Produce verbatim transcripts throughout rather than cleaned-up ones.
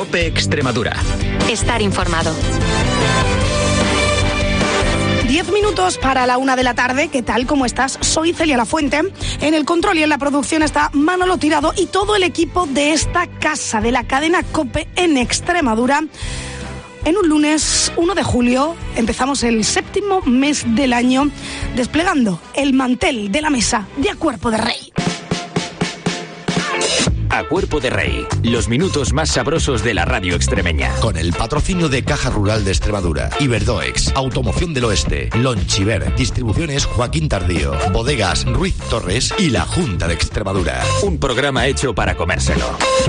COPE Extremadura. Estar informado. Diez minutos para la una de la tarde. ¿Qué tal? ¿Cómo estás? Soy Celia Lafuente. En el control y en la producción está Manolo Tirado y todo el equipo de esta casa de la cadena COPE en Extremadura. En un lunes uno de julio empezamos el séptimo mes del año desplegando el mantel de la mesa de A Cuerpo de Rey. A Cuerpo de Rey, los minutos más sabrosos de la radio extremeña. Con el patrocinio de Caja Rural de Extremadura, Iberdoex, Automoción del Oeste, Lonchiver, Distribuciones Joaquín Tardío, Bodegas Ruiz Torres y la Junta de Extremadura. Un programa hecho para comérselo.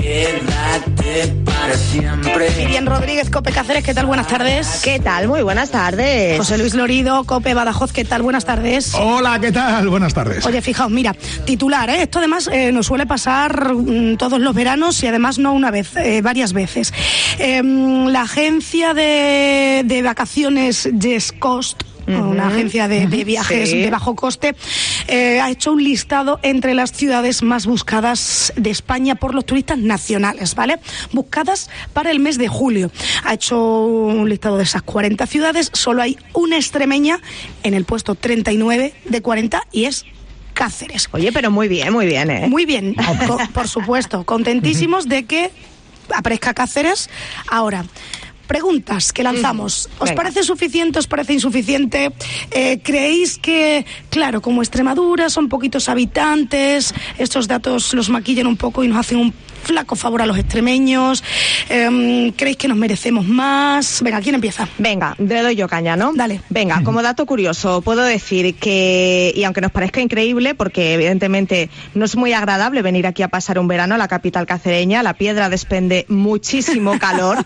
Quédate para siempre. Miriam Rodríguez, COPE Cáceres, ¿qué tal? Buenas tardes. ¿Qué tal? Muy buenas tardes. José Luis Lorido, COPE Badajoz, ¿qué tal? Buenas tardes. Hola, ¿qué tal? Buenas tardes. Oye, fijaos, mira, titular, ¿eh? Esto además eh, nos suele pasar mmm, todos los veranos y además no una vez, eh, varias veces. Eh, la agencia de, de vacaciones Yes Cost, uh-huh. una agencia de, de viajes sí. de bajo coste, eh, ha hecho un listado entre las ciudades más buscadas de España por los turistas nacionales, ¿vale? Buscadas para el mes de julio. Ha hecho un listado de esas cuarenta ciudades, solo hay una extremeña en el puesto treinta y nueve de cuarenta y es Cáceres. Oye, pero muy bien, muy bien, ¿eh? Muy bien, co- por supuesto. Contentísimos de que aparezca Cáceres. Ahora, preguntas que lanzamos. ¿Os Venga. parece suficiente? ¿Os parece insuficiente? Eh, ¿Creéis que, claro, como Extremadura son poquitos habitantes, estos datos los maquillan un poco y nos hacen un flaco favor a los extremeños? Eh, ¿Creéis que nos merecemos más? Venga, ¿quién empieza? Venga, le doy yo caña, ¿no? Dale. Venga, como dato curioso, puedo decir que, y aunque nos parezca increíble, porque evidentemente no es muy agradable venir aquí a pasar un verano a la capital cacereña, la Piedra desprende muchísimo calor.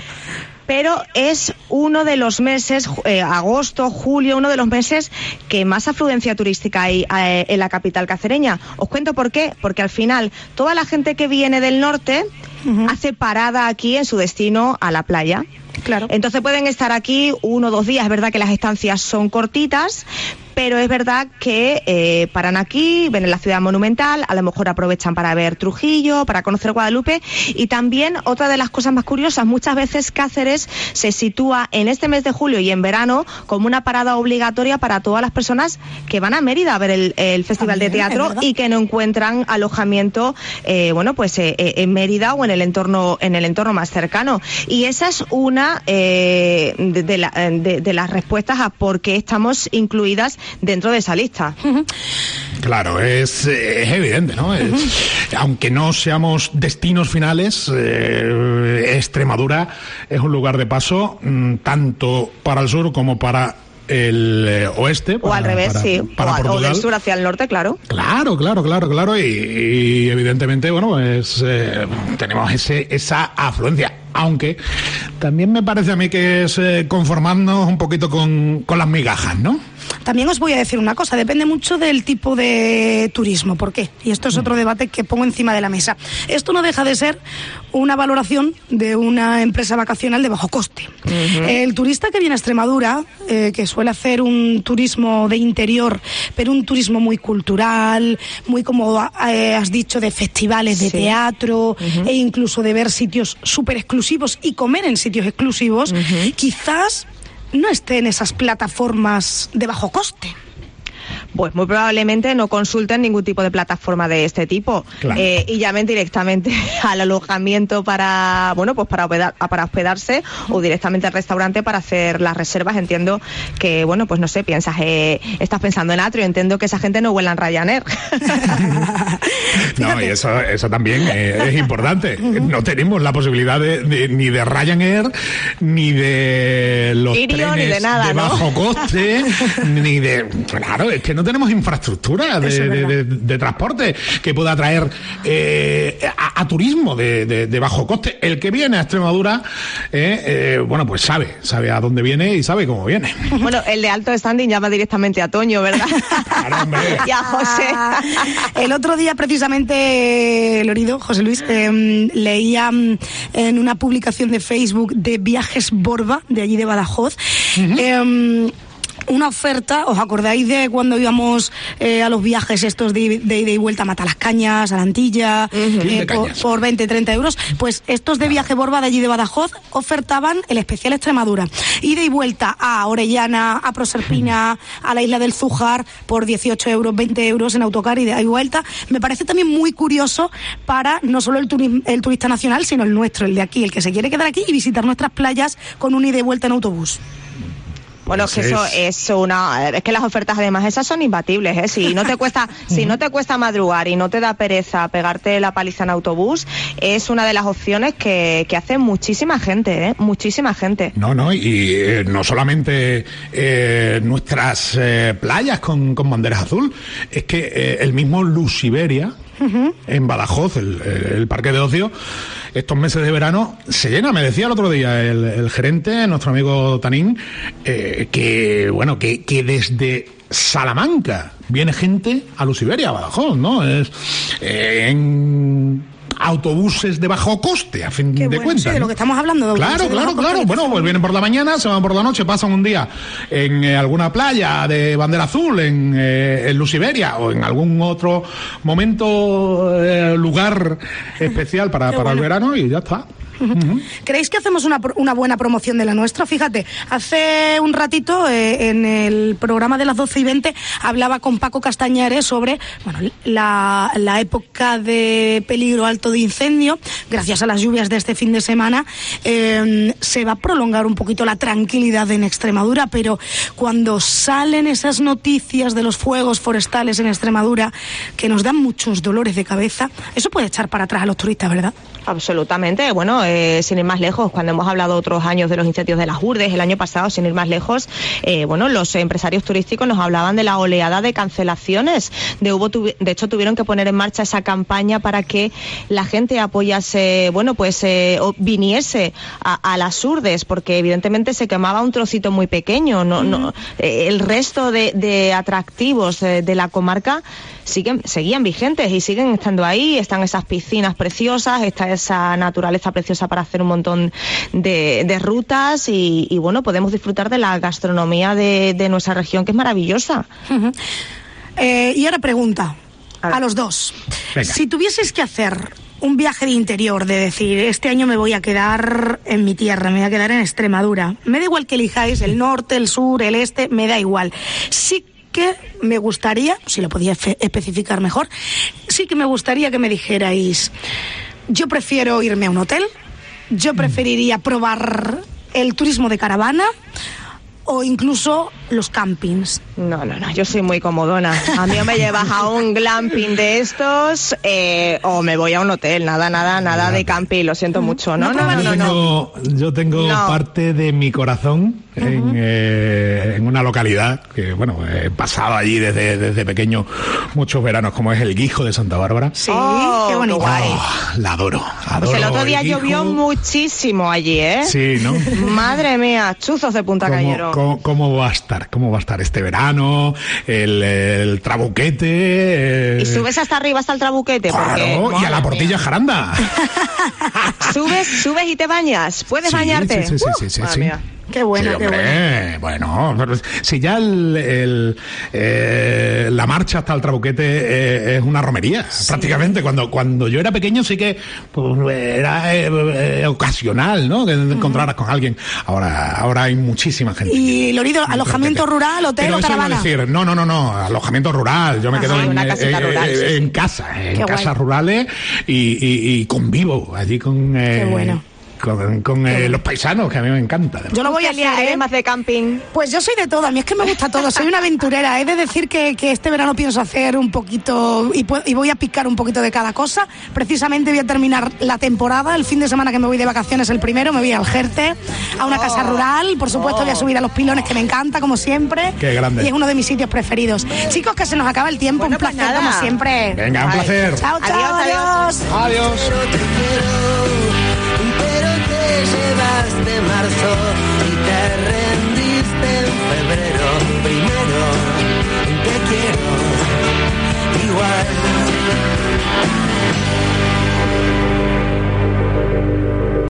Pero es uno de los meses, eh, agosto, julio, uno de los meses que más afluencia turística hay eh, en la capital cacereña. Os cuento por qué, porque al final toda la gente que viene del norte uh-huh. hace parada aquí en su destino a la playa. Claro. Entonces pueden estar aquí uno o dos días, es verdad que las estancias son cortitas, pero es verdad que eh, paran aquí, ven en la ciudad monumental, a lo mejor aprovechan para ver Trujillo, para conocer Guadalupe, y también otra de las cosas más curiosas, muchas veces Cáceres se sitúa en este mes de julio y en verano como una parada obligatoria para todas las personas que van a Mérida a ver el, el Festival también, de Teatro y que no encuentran alojamiento, eh, bueno, pues eh, en Mérida o en el entorno, en el entorno más cercano. Y esa es una eh, de, de, la, de, de las respuestas a por qué estamos incluidas dentro de esa lista. Claro, es, es evidente, ¿no? Es, uh-huh. Aunque no seamos destinos finales, eh, Extremadura es un lugar de paso mmm, tanto para el sur como para el eh, oeste. Para, o al revés, para, sí. Para o, o del sur hacia el norte, claro. Claro, claro, claro, claro. Y, y evidentemente, bueno, pues eh, tenemos ese, esa afluencia. Aunque también me parece a mí que es eh, conformarnos un poquito con, con las migajas, ¿no? También os voy a decir una cosa, depende mucho del tipo de turismo. ¿Por qué? Y esto es otro debate que pongo encima de la mesa. Esto no deja de ser una valoración de una empresa vacacional de bajo coste. Uh-huh. El turista que viene a Extremadura, eh, que suele hacer un turismo de interior, pero un turismo muy cultural, muy, como eh, has dicho, de festivales de sí. teatro, uh-huh. e incluso de ver sitios súper exclusivos y comer en sitios exclusivos, uh-huh. quizás no esté en esas plataformas de bajo coste. Pues muy probablemente no consulten ningún tipo de plataforma de este tipo, claro. eh, y llamen directamente al alojamiento para, bueno, pues para, hospedar, para hospedarse o directamente al restaurante para hacer las reservas. Entiendo que, bueno, pues no sé, piensas, eh, estás pensando en Atrio, entiendo que esa gente no vuela en Ryanair. No, y eso, eso también eh, es importante. No tenemos la posibilidad de, de, ni de Ryanair, ni de los Irio, trenes ni de, nada, de bajo ¿no? coste, ni de... Claro, es que no tenemos infraestructura de, de, de, de transporte que pueda atraer eh, a, a turismo de, de, de bajo coste. El que viene a Extremadura, eh, eh, bueno, pues sabe, sabe a dónde viene y sabe cómo viene. Bueno, el de alto standing llama directamente a Toño, ¿verdad? Claro, hombre. Y a José. El otro día, precisamente, Lorido, José Luis, eh, leía en una publicación de Facebook de Viajes Borba, de allí de Badajoz, uh-huh. eh, una oferta, ¿os acordáis de cuando íbamos eh, a los viajes estos de, de ida y vuelta a Matalascañas, a la Antilla, uh-huh. eh, por, por veinte, treinta euros? Pues estos de Viaje Borba de allí de Badajoz ofertaban el especial Extremadura. Ida y vuelta a Orellana, a Proserpina, a la isla del Zújar por dieciocho euros, veinte euros en autocar y de y vuelta. Me parece también muy curioso para no solo el, turi- el turista nacional, sino el nuestro, el de aquí, el que se quiere quedar aquí y visitar nuestras playas con un ida y vuelta en autobús. Bueno, es que eso es una, es que las ofertas además esas son imbatibles, ¿eh? Si no te cuesta, si no te cuesta madrugar y no te da pereza pegarte la paliza en autobús, es una de las opciones que, que hace muchísima gente, ¿eh? Muchísima gente. No, no, y eh, no solamente eh, nuestras eh, playas con, con banderas azul, es que eh, el mismo Lusiberia, uh-huh. en Badajoz, el, el parque de ocio, estos meses de verano se llena. Me decía el otro día el, el gerente, nuestro amigo Tanín, eh, que bueno, que, que desde Salamanca viene gente a Lusiberia, a Badajoz, ¿no? Es eh, en autobuses de bajo coste, a fin Qué de bueno, cuentas. Sí, de lo que estamos hablando. De claro, claro, claro. Bueno, pues vienen por la mañana, se van por la noche, pasan un día en eh, alguna playa de bandera azul, en, eh, en Lusiberia, o en algún otro momento, eh, lugar especial para, para bueno. el verano, y ya está. Uh-huh. ¿Creéis que hacemos una, una buena promoción de la nuestra? Fíjate, hace un ratito eh, en el programa de las doce y veinte hablaba con Paco Castañares sobre bueno, la, la época de peligro alto de incendio. Gracias a las lluvias de este fin de semana eh, se va a prolongar un poquito la tranquilidad en Extremadura, pero cuando salen esas noticias de los fuegos forestales en Extremadura que nos dan muchos dolores de cabeza, eso puede echar para atrás a los turistas, ¿verdad? Absolutamente. Bueno, eh, sin ir más lejos, cuando hemos hablado otros años de los incendios de las Urdes, el año pasado, sin ir más lejos, eh, bueno, los empresarios turísticos nos hablaban de la oleada de cancelaciones. De, hubo tuvi- de hecho, tuvieron que poner en marcha esa campaña para que la gente apoyase, bueno, pues eh, o viniese a, a las Urdes, porque evidentemente se quemaba un trocito muy pequeño. No, mm. no, eh, el resto de, de atractivos eh, de la comarca siguen, seguían vigentes y siguen estando ahí. Están esas piscinas preciosas, está esa naturaleza preciosa para hacer un montón de, de rutas y, y bueno, podemos disfrutar de la gastronomía de, de nuestra región, que es maravillosa. Uh-huh. Eh, y ahora pregunta a, a los dos. Venga. Si tuvieses que hacer un viaje de interior, de decir, este año me voy a quedar en mi tierra, me voy a quedar en Extremadura, me da igual que elijáis el norte, el sur, el este, me da igual. Sí que me gustaría, si lo podía fe- especificar mejor, sí que me gustaría que me dijerais, yo prefiero irme a un hotel, yo preferiría probar el turismo de caravana o incluso los campings. No, no, no, yo soy muy comodona. A mí o me llevas a un glamping de estos eh, o me voy a un hotel. Nada, nada, nada de camping, lo siento mucho. No, no, no, no. no, no. Yo tengo no. parte de mi corazón en, uh-huh. eh, en una localidad que, bueno, he pasado allí desde, desde pequeño muchos veranos, como es el Guijo de Santa Bárbara. Sí, oh, qué bonito. Oh, la adoro, adoro. Pues el otro día el llovió muchísimo allí, ¿eh? Sí, ¿no? Madre mía, chuzos de punta cayeron. ¿Cómo, cómo va a estar? ¿Cómo va a estar este verano? El, el trabuquete. Eh... ¿Y subes hasta arriba, hasta el trabuquete? Claro, porque, y a la Portilla mía. Jaranda. ¿Subes, subes y te bañas? ¿Puedes sí, bañarte? Sí, sí, sí, sí, uh, sí, sí. Mía. Qué bueno, sí, qué hombre, bueno. Bueno, si ya el, el, eh, la marcha hasta el trabuquete eh, es una romería, sí. prácticamente. Cuando cuando yo era pequeño sí que pues, era eh, eh, ocasional, ¿no? Que te encontraras uh-huh. con alguien. Ahora ahora hay muchísima gente. Y Lorido, alojamiento rural, hotel Pero o caravana. Eso decir, no, no, no, no, alojamiento rural. Yo me Ajá, quedo en, una casita eh, rural, eh, sí, sí. en casa, en Qué casas guay. rurales y, y, y convivo allí con. Eh, Qué bueno. Con, con eh, los paisanos, que a mí me encanta. Yo lo voy a hacer, ¿eh? Más de camping. Pues yo soy de todo, a mí es que me gusta todo, soy una aventurera. He de decir que, que este verano pienso hacer un poquito y, y voy a picar un poquito de cada cosa. Precisamente voy a terminar la temporada, el fin de semana que me voy de vacaciones, el primero, me voy al Jerte, a una oh. casa rural, por supuesto oh. voy a subir a Los Pilones, que me encanta, como siempre. Qué grande. Y es uno de mis sitios preferidos. Chicos, que se nos acaba el tiempo, bueno, un placer pues como siempre. Venga, un Ay. placer. Chao, chao, adiós. Adiós. adiós. Llevaste marzo y te rendiste en febrero. Primero te quiero igual.